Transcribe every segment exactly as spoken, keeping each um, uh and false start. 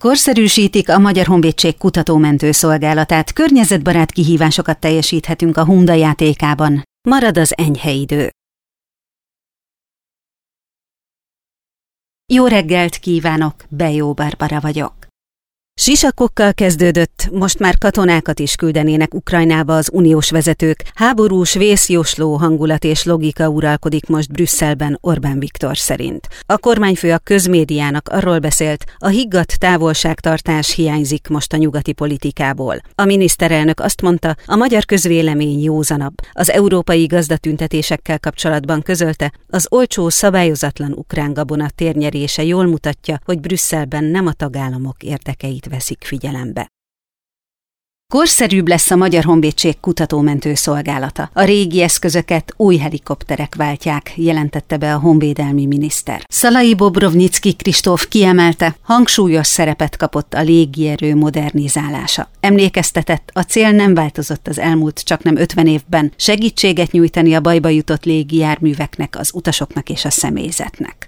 Korszerűsítik a Magyar Honvédség kutatómentő szolgálatát, környezetbarát kihívásokat teljesíthetünk a Humda játékában. Marad az enyhe idő. Jó reggelt kívánok, Bejó Barbara vagyok. Sisakokkal kezdődött, most már katonákat is küldenének Ukrajnába az uniós vezetők. Háborús, vészjósló hangulat és logika uralkodik most Brüsszelben Orbán Viktor szerint. A kormányfő a közmédiának arról beszélt, a higgadt távolságtartás hiányzik most a nyugati politikából. A miniszterelnök azt mondta, a magyar közvélemény józanabb. Az európai gazdatüntetésekkel kapcsolatban közölte, az olcsó, szabályozatlan ukrán gabona térnyerése jól mutatja, hogy Brüsszelben nem a tagállamok érdekeit veszik figyelembe. Korszerűbb lesz a Magyar Honvédség kutatómentő szolgálata. A régi eszközöket új helikopterek váltják, jelentette be a honvédelmi miniszter. Szalai Bobrovnicki Kristóf kiemelte, hangsúlyos szerepet kapott a légierő modernizálása. Emlékeztetett, a cél nem változott az elmúlt csaknem ötven évben, segítséget nyújtani a bajba jutott légijárműveknek, az utasoknak és a személyzetnek.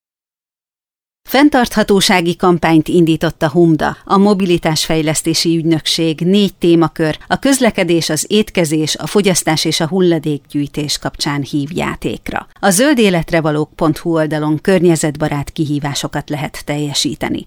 Fenntarthatósági kampányt indított a Humda, a mobilitásfejlesztési ügynökség négy témakör, a közlekedés, az étkezés, a fogyasztás és a hulladékgyűjtés kapcsán hív játékra. A zöldéletrevalók pont hu oldalon környezetbarát kihívásokat lehet teljesíteni.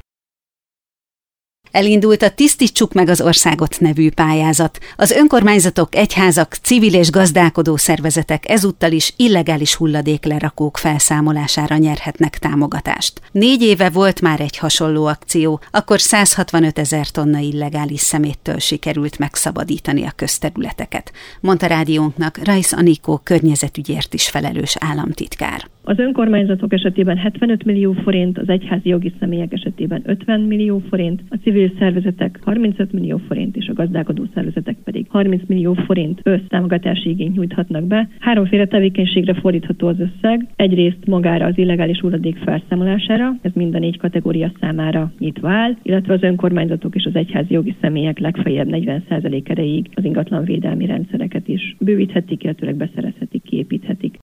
Elindult a Tisztítsuk meg az országot nevű pályázat. Az önkormányzatok, egyházak, civil és gazdálkodó szervezetek ezúttal is illegális hulladéklerakók felszámolására nyerhetnek támogatást. Négy éve volt már egy hasonló akció, akkor száz hatvanöt ezer tonna illegális szeméttől sikerült megszabadítani a közterületeket, mondta rádiónknak Rajsz Anikó környezetügyért is felelős államtitkár. Az önkormányzatok esetében hetvenöt millió forint, az egyházi jogi személyek esetében ötven millió forint, a civil szervezetek harmincöt millió forint, és a gazdálkodó szervezetek pedig harminc millió forint össztámogatási igényt nyújthatnak be. Háromféle tevékenységre fordítható az összeg. Egyrészt magára az illegális hulladék felszámolására, ez mind a négy kategória számára nyitva áll, illetve az önkormányzatok és az egyházi jogi személyek legfeljebb negyven százalék erejéig az ingatlanvédelmi rendszereket is bővíthetik, illetőleg beszerezhetik, kiépíthetik.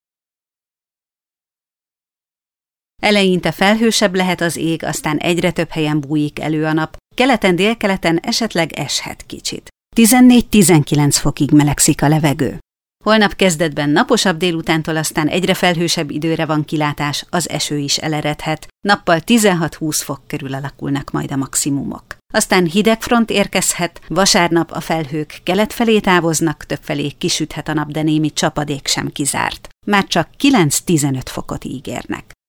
Eleinte felhősebb lehet az ég, aztán egyre több helyen bújik elő a nap. Keleten, délkeleten esetleg eshet kicsit. tizennégy-tizenkilenc fokig melegszik a levegő. Holnap kezdetben naposabb, délutántól aztán egyre felhősebb időre van kilátás, az eső is eleredhet. Nappal tizenhat-húsz fok körül alakulnak majd a maximumok. Aztán hideg front érkezhet, vasárnap a felhők kelet felé távoznak, többfelé kisüthet a nap, de némi csapadék sem kizárt. Már csak kilenc-tizenöt fokot ígérnek.